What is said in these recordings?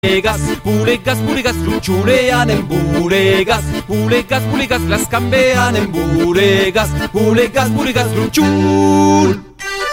bulegas, luchulean en bulegas, las cambean en bulegas, luchul.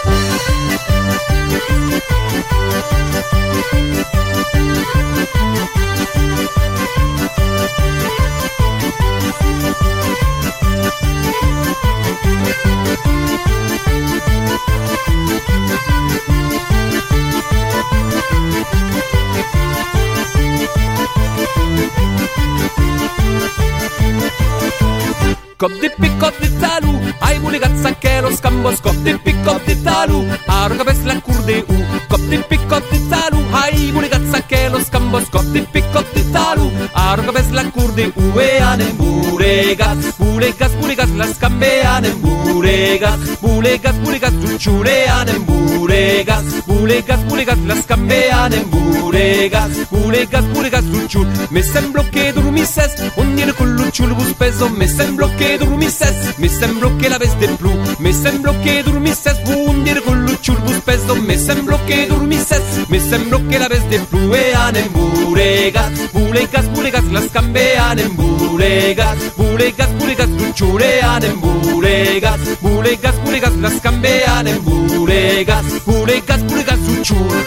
Cop de talu, ai bulegazza che lo scambos, cop de talu, arroga ves la curde u, cop de talu, ai bulegazza che lo scambos, cop de talu, arroga ves la curde u, e anem bulegas, las cambean en bulegas, luchulean bulegas, las cambean en bulegas, luchul, me semblo che dormisses, un dire con luchul bus peso, me semblo che dormisses, me semblo che la ves de plu, me semblo che dormisses, un dire con luchul bus peso, me semblo che dormisses, me semblo che la ves de plu, e anem bulegas, las cambean en bulegas, luchulean en bulegas, las cambean en bulegas, luchul.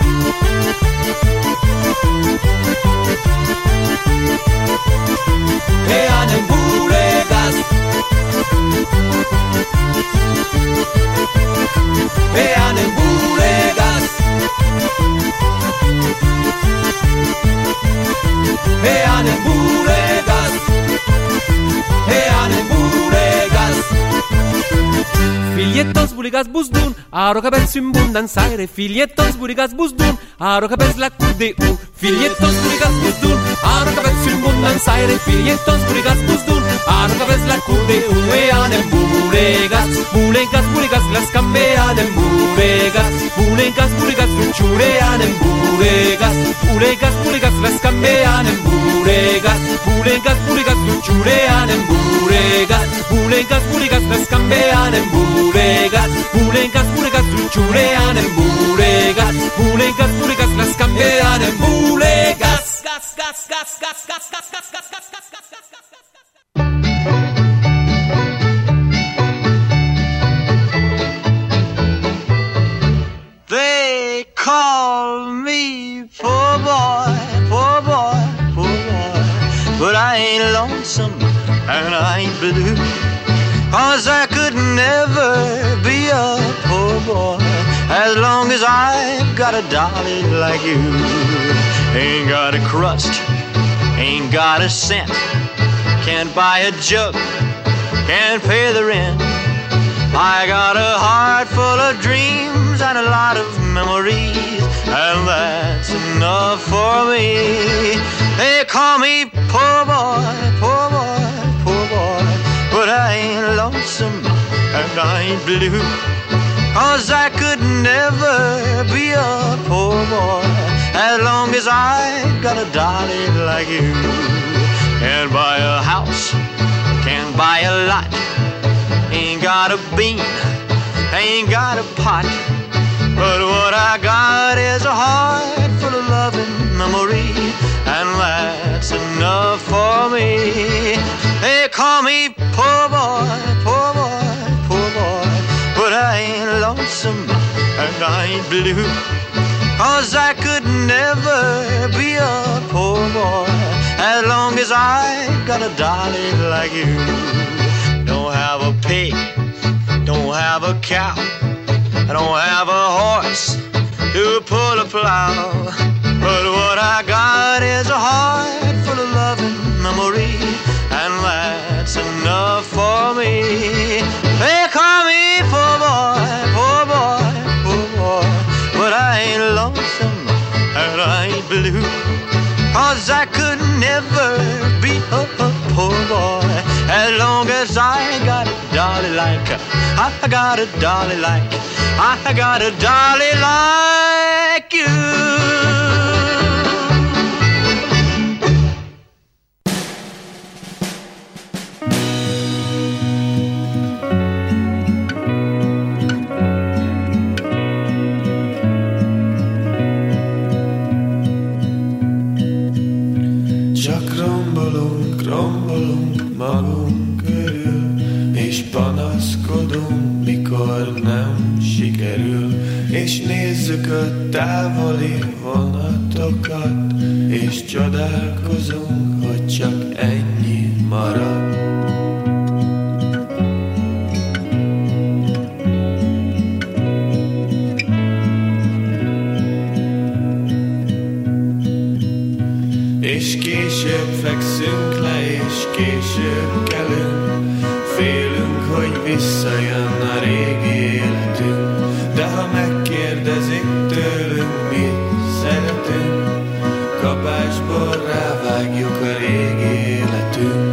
Vean en bulegas, vean en bulegas, vean en bulegas, vean en bulegas. Filietos bulegas busdun, arroga per simbundanzare, filietos bulegas busdun, arroga per la cude u, filietos bulegas busdun, arroga per simbundanzare, filietos bulegas busdun, arroga per la cude u, e anem bulegas, las cambean en bulegas, luchulean en bulegas, las cambean en bulegas, luchulean en bulegas, las cambean en bulegas, luchulean en bulegas, las cambean en bulegas. They call me poor boy, poor boy, poor boy, but I ain't lonesome and I ain't blue, 'cause I could never be a poor boy as long as I've got a dolly like you. Ain't got a crust, ain't got a cent, can't buy a jug, can't pay the rent. I got a heart full of dreams and a lot of memories, and that's enough for me. They call me poor boy, poor boy, poor boy, but I ain't lonesome and I ain't blue, 'cause I could never be a poor boy as long as I got a dolly like you. Can't buy a house, can't buy a lot, ain't got a bean, ain't got a pot, but what I got is a heart full of love and memory, and that's enough for me. They call me poor boy, poor boy, poor boy, but I ain't lonesome and I ain't blue, 'cause I could never be a poor boy as long as I got a dolly like you. Don't have a pig, don't have a cow, I don't have a horse to pull a plow, but what I got is a heart full of love and memory, and that's enough for me. They call me poor boy, poor boy, poor boy, but I ain't lonesome and I ain't blue, 'cause I could never be a poor boy as long as I got a dolly like, I got a dolly like, I got a dolly like you. rombolunk magunk körül, és panaszkodunk, mikor nem sikerül, és nézzük a távoli vonatokat, és csodálkozunk, hogy csak ennyi marad. És később fekszünk le, és később kelünk, félünk, hogy visszajön a régi életünk, de ha megkérdezik tőlünk, mit szeretünk, kapásból rávágjuk a régi életünk.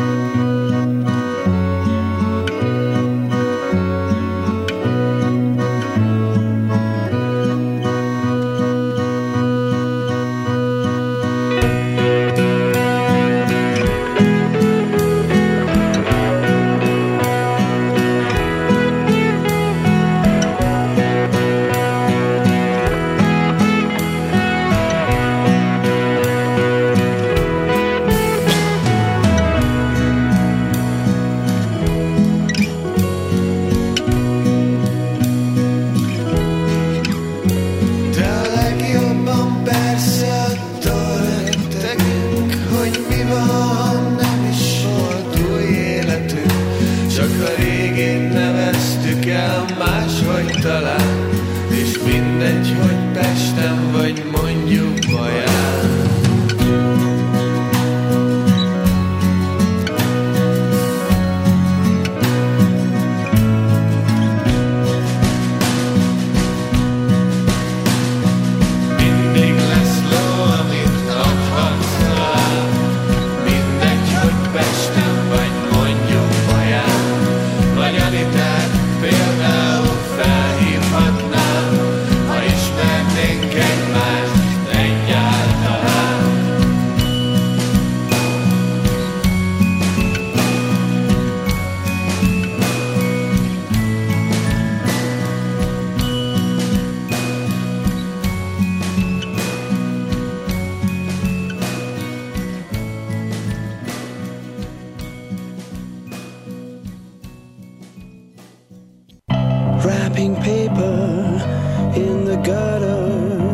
Wrapping paper in the gutter,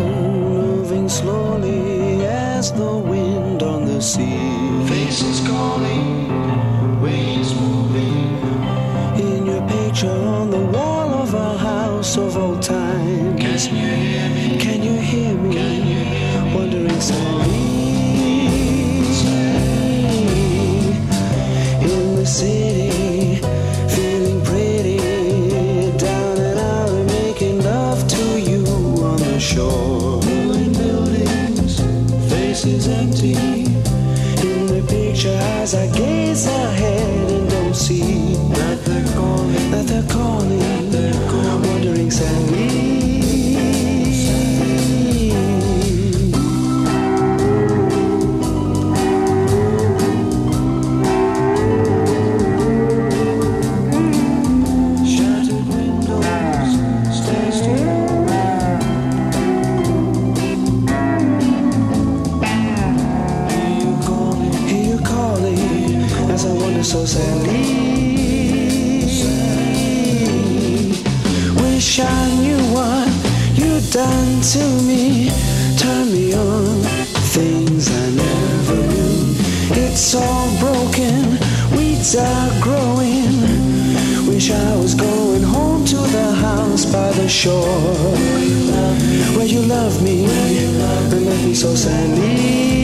moving slowly as the wind on the sea. Faces calling, waves moving. In your picture on the wall of a house of old time. Can you hear me? Can you hear me? Can you hear me? Wondering sadly. In the city, feeling pretty. Shore, buildings, faces empty. In the picture as I gaze ahead and don't see that they're calling, that they're calling, that they're calling. Wondering sadly. So sadly, wish I knew what you'd done to me. Turn me on, things I never knew. It's all broken, weeds are growing. Wish I was going home to the house by the shore, where you love me, and left me so sadly.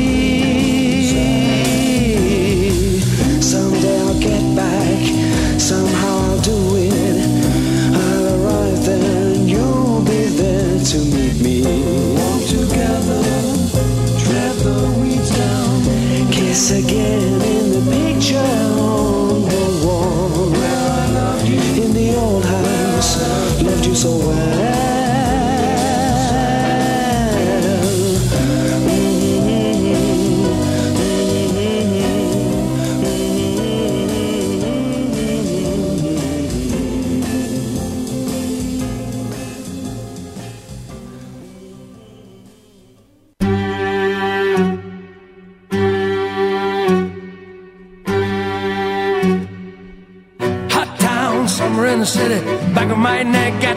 Someday I'll get back, somehow I'll do it. I'll arrive there and you'll be there to meet me. Walk together, tread the weeds down. Kiss again in the picture on the wall. Where I loved you in the old house, loved you so well.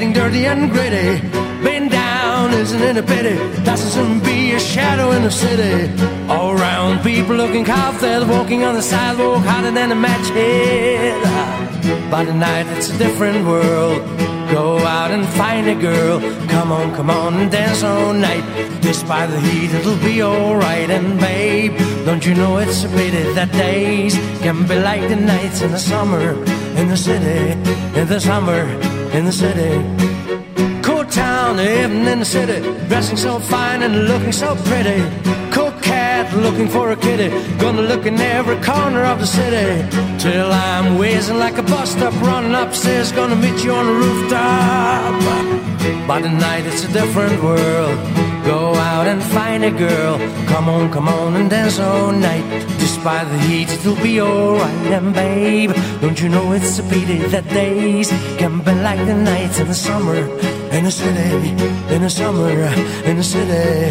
getting dirty and gritty. Being down isn't it a pity? Doesn't soon be a shadow in the city. All around people looking cocktails, walking on the sidewalk hotter than a match head. By the night it's a different world. Go out and find a girl. Come on and dance all night. Despite the heat it'll be alright. And babe, don't you know it's a pity that days can be like the nights in the summer in the city, in the summer in the city. Cool town, living in the city, dressing so fine and looking so pretty. Cool cat looking for a kitty, gonna look in every corner of the city till I'm whizzing like a bus stop, running upstairs, gonna meet you on the rooftop. By the night it's a different world. Go out and find a girl. Come on and dance all night. Despite the heat it'll be alright. And babe, don't you know it's a pity that days can be like the nights in the summer in the city, in the summer in the city.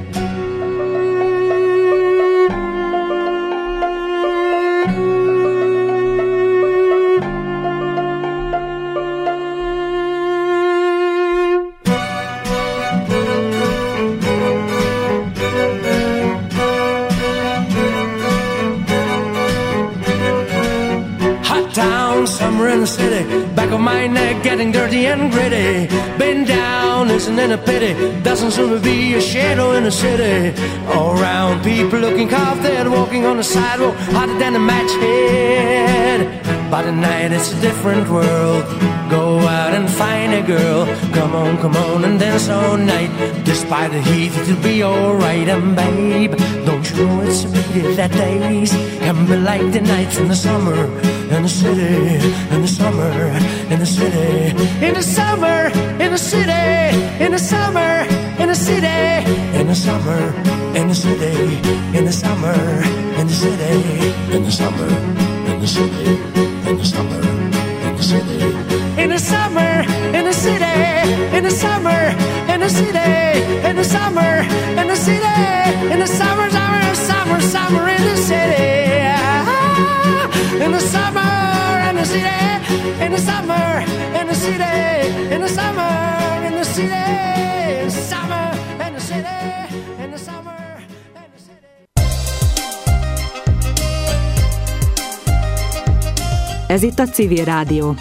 In the city, back of my neck getting dirty and gritty. Been down, isn't it a pity? Doesn't seem to be a shadow in the city. All around people looking cocktail, walking on the sidewalk hotter than a match head. By the night it's a different world. Go out and find a girl. Come on and dance all night. Despite the heat it'll be alright. And babe, don't you know it's a pity that days can be like the nights in the summer in the city, in the summer, in the city, in the summer, in the city, in the summer, in the city, in the summer, in the city, in the summer, in the city, in the summer, in the city, in the summer, in the city, in the summer, in the city, in the summer, in the city, in the summer, in the city, in the summer, summer, summer, summer, in the city. In the summer, in the city, in the summer, in the city, in the summer, in the city, in the summer, in the city, in the summer, in the city. Ez itt a Civil Rádió.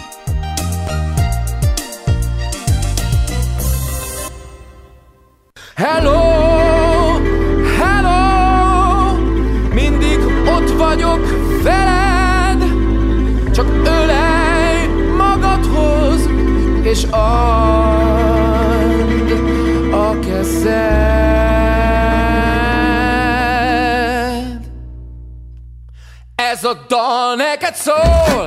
Hello, hello, mindig ott vagyok veled, csak ölelj magadhoz, és add a kezed. Ez a dal neked szól.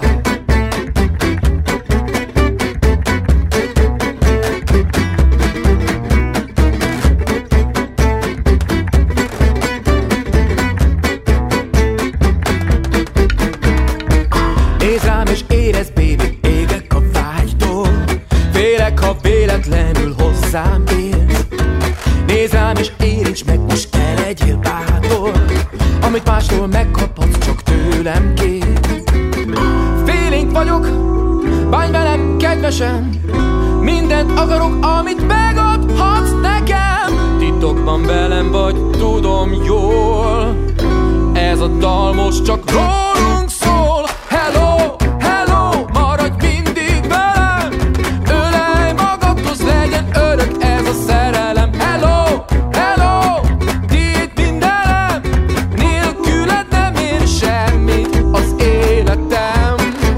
Nézd rám és érezd, baby, égek a vágytól. Félek, ha véletlenül hozzám érsz. Nézd rám és érints meg, most ne legyél bátor. Amit mástól megkaphatsz, csak tőlem kér. Félénk vagyok, bánj velem kedvesen. Mindent akarok, amit megadhatsz nekem. Titokban velem vagy, tudom jól. Ez a dal most csak rólunk szól. Hello, hello, maradj mindig velem. Ölelj magadhoz, legyen örök ez a szerelem. Hello, hello, tiéd mindenem. Nélküled nem ér semmit az életem.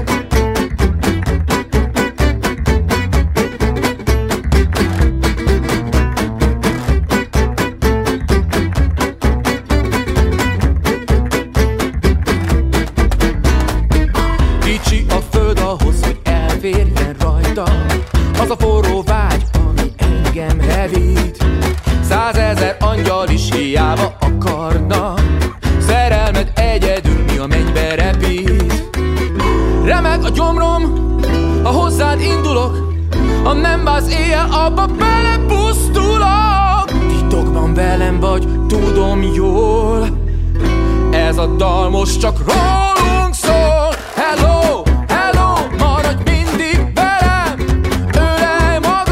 Kicsi a föld ahhoz, hogy elférjen rajta az a forró vágy, ami engem hevít. 100 000 angyal is hiába akarna. Szerelmed egyedül mi a mennybe repít. Remeg a gyomrom, ha hozzád indulok. Ha nem válsz éjjel, abba belepusztulok. Titokban velem vagy, tudom jól. Ez a dal most csak rólunk szól. Hello, hello, maradj mindig velem. Ölelj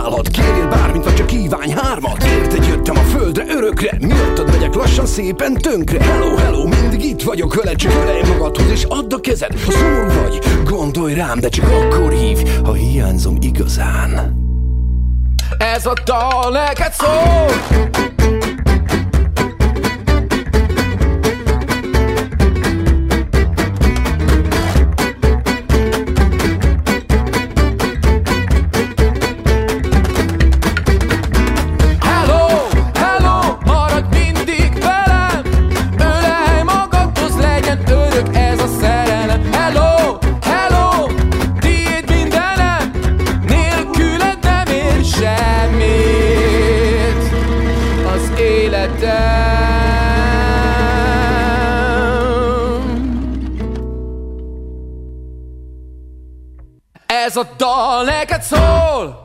kínálhat. Kérjél bármit, vagy csak kívánj hármat. Érted jöttem a földre örökre, miattad megyek lassan szépen tönkre. Hello, hello, mindig itt vagyok veled, csak ölelj magadhoz és add a kezed. Ha szomorú vagy, gondolj rám, de csak akkor hívj, ha hiányzom igazán. Ez a dal neked szól. Ez a dal neked szól!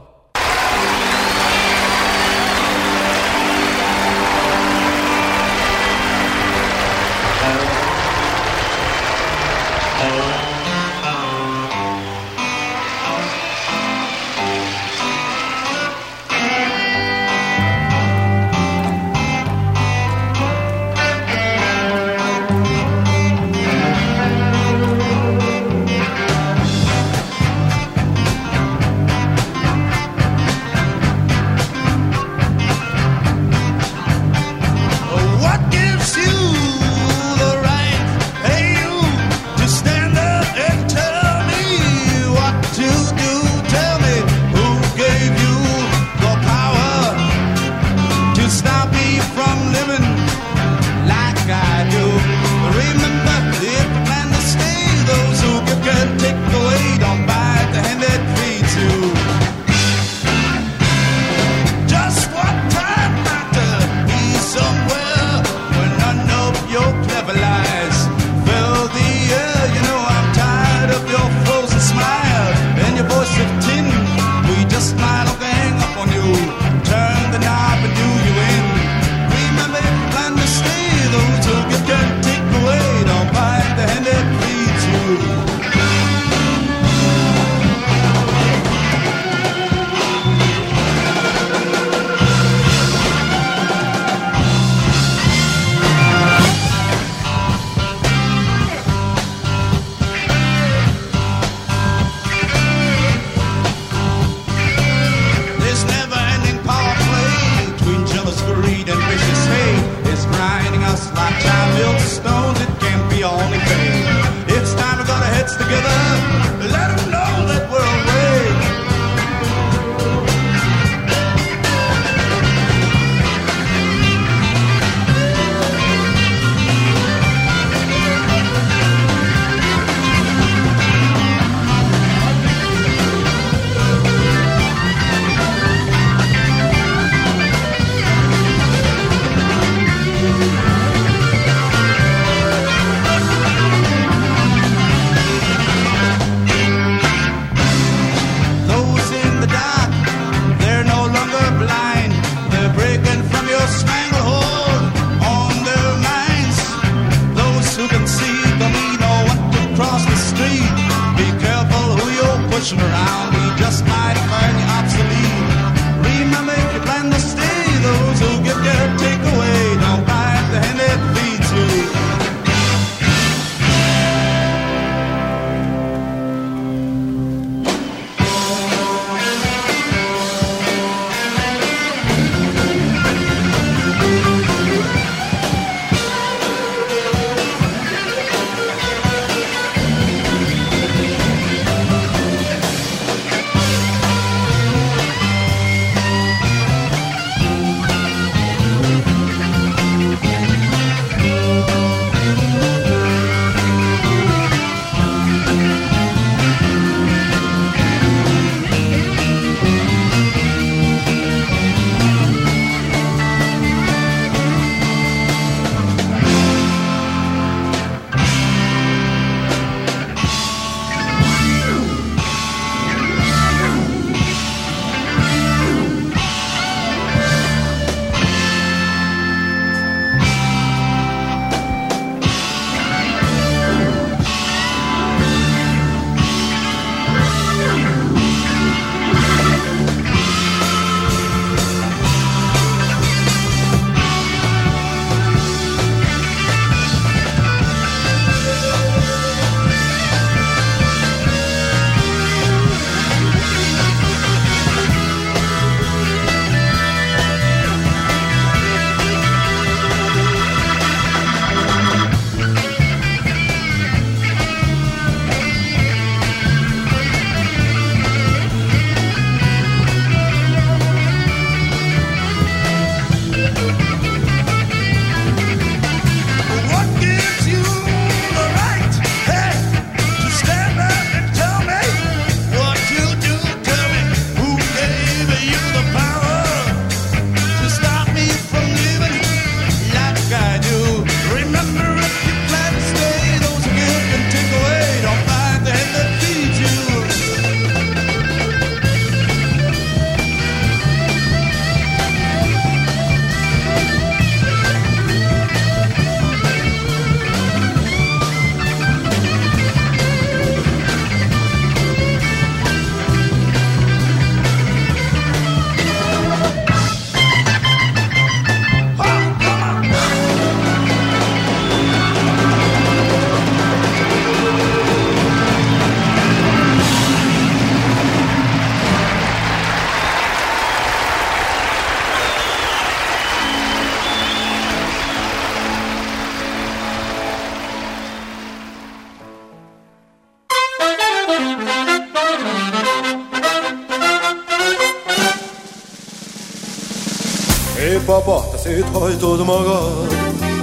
papa, te széthajtod magad.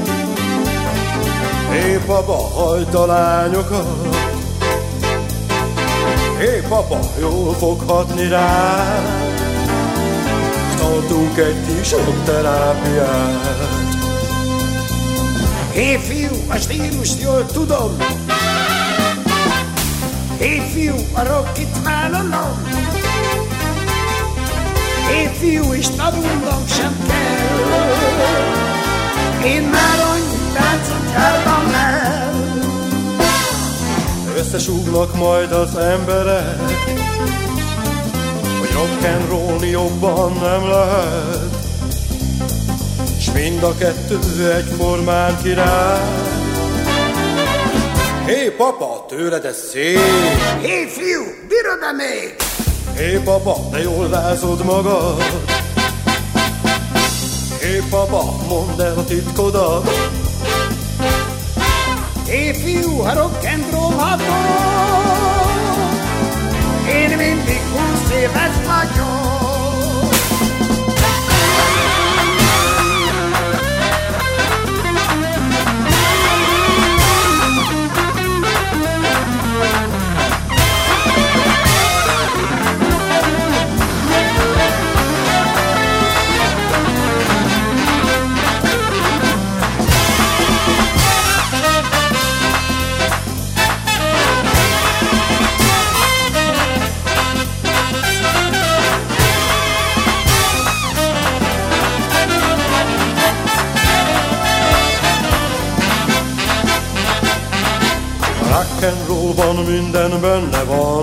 Hé papa, hagyd a lányokat. Hé papa, jól foghatni rád. Tartunk egy kis terápiát. Hé fiú, a stílust jól tudom. Hé fiú, a rockit vállalom. Hé fiú, és tanulnom sem kell. Én már annyi táncot jártam el. Összesúgnak majd az emberek, hogy rock'n'rollni jobban nem lehet. S mind a kettő egyformán király. Hé papa, tőled ez szép. Hé fiú, bírod-e még? Hé papa, de jól rázod magad. Hé papa, mondd el a titkodat. Hé fiú, ha rock'n'roll hatod, én mindig 20 éves vagyok. Rock'n'rollban minden benne van,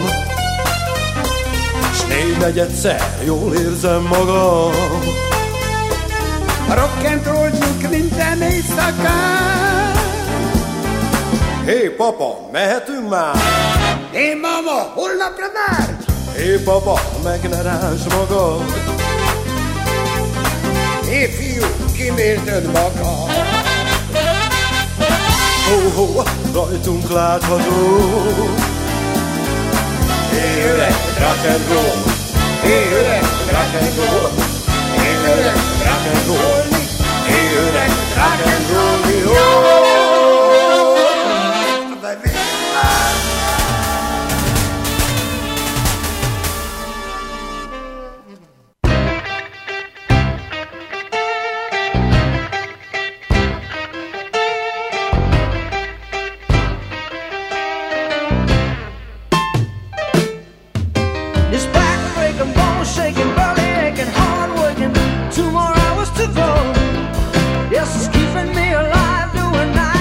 s 4/4 jól érzem magam. A rock'n'roll minden éjszakán. Hé papa, mehetünk már? Hé mama, holnapra már? Hé papa, meg ne rázd magad. Hé fiú, kimérdöd magad. Ho-ho, rajtunk látható. Hé öreg, rock'n'roll. Hé öreg, rock'n'roll. Hé öreg, rock'n'roll. Hé öreg, rock'n'roll. Jó! Yes, it's keeping me alive, doing night.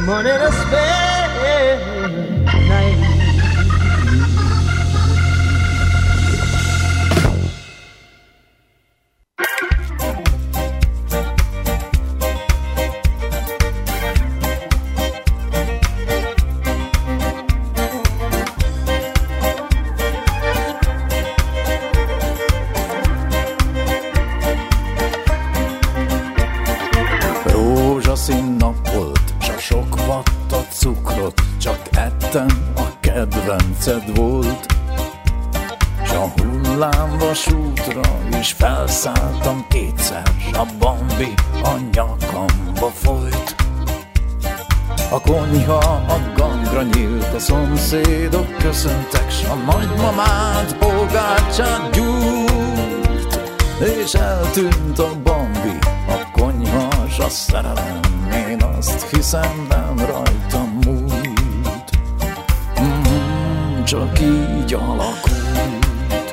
money to spend tonight. Rózsaszín nap volt, s a sok vatta cukrot csak ettem, a kedvenced volt. S a hullámvasútra is felszálltam kétszer, s a Bambi a nyakamba folyt. A konyha a gangra nyílt, a szomszédok köszöntek, s a nagymamád pogácsát gyújt. És eltűnt a Bambi, a konyha s a szerelem, én azt hiszem nem rajtam múlt. Csak így alakult.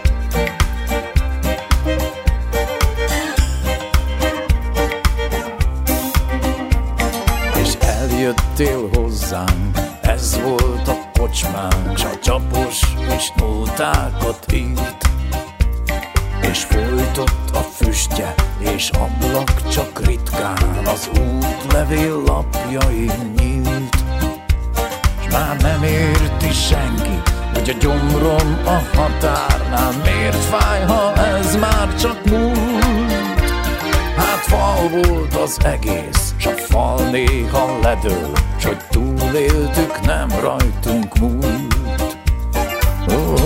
És eljöttél hozzánk, ez volt a kocsmánk, s a csapos és nótákat írt. És folytott a füstje, és ablak csak ritkán az útlevél lapjain nyílt. S már nem érti senki, hogy a gyomrom a határnál miért fáj, ha ez már csak múlt. Hát fal volt az egész, s a fal néha ledől, s hogy túléltük, nem rajtunk múlt.